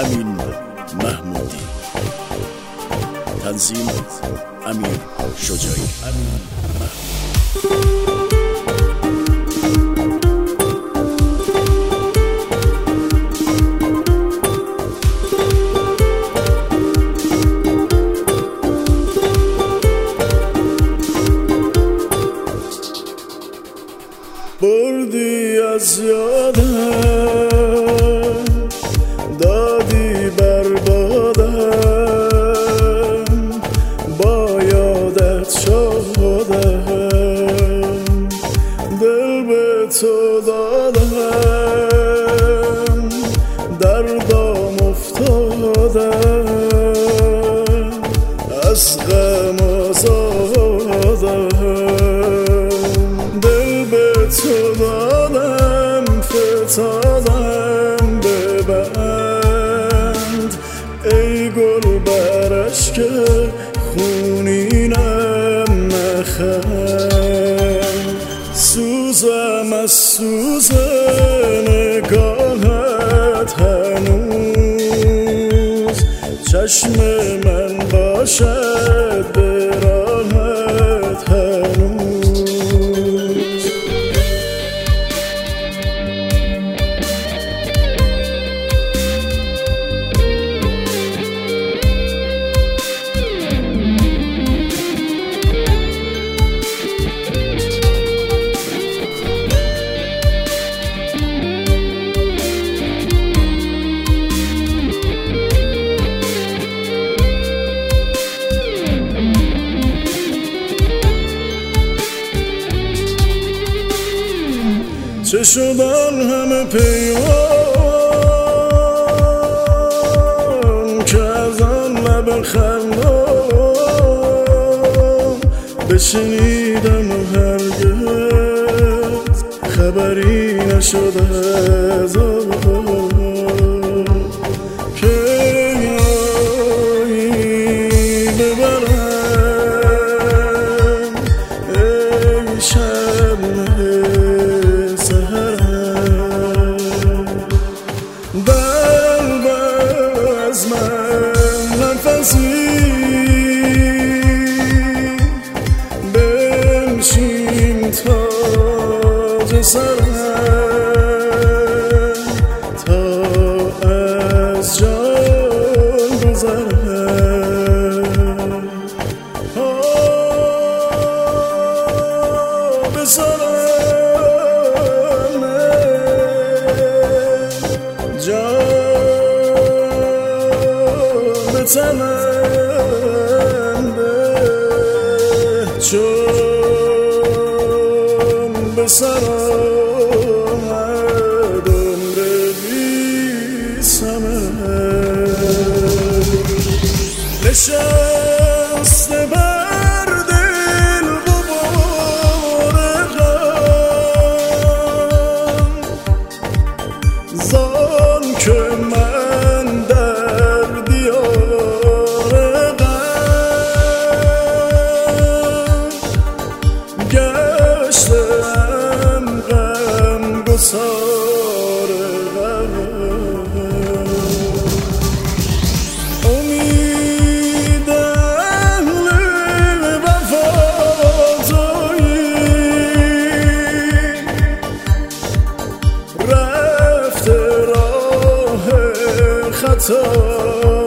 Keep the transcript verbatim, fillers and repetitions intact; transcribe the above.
امین محمودی، تنظیم امیر شجاعی. امین بردی از یادم، دادی بربادم، با یادت شدم، دل به تو دادم، دردام افتادم، از غم آزادم، تو دادم فتادم ببند، ای گل برش که خونینم نخند، سوزم از سوز نگاهت هنوز، چشم من باشد به راحت هنوز. چه شدن همه پیمان که از آن لب خندان بشنیدم و هرگز خبری نشد از آن که یایی ببرم ای شب از من نفسی بنشین تاج سرم تا از جان گذرم، به سرم جان تنم به چون به سر آمد عمر بی ثمر، نشسته بر دل غبار غم، زان که من در دیار گشتم غم گسار غم، امید اهل وفا تویی، رفته راه خطا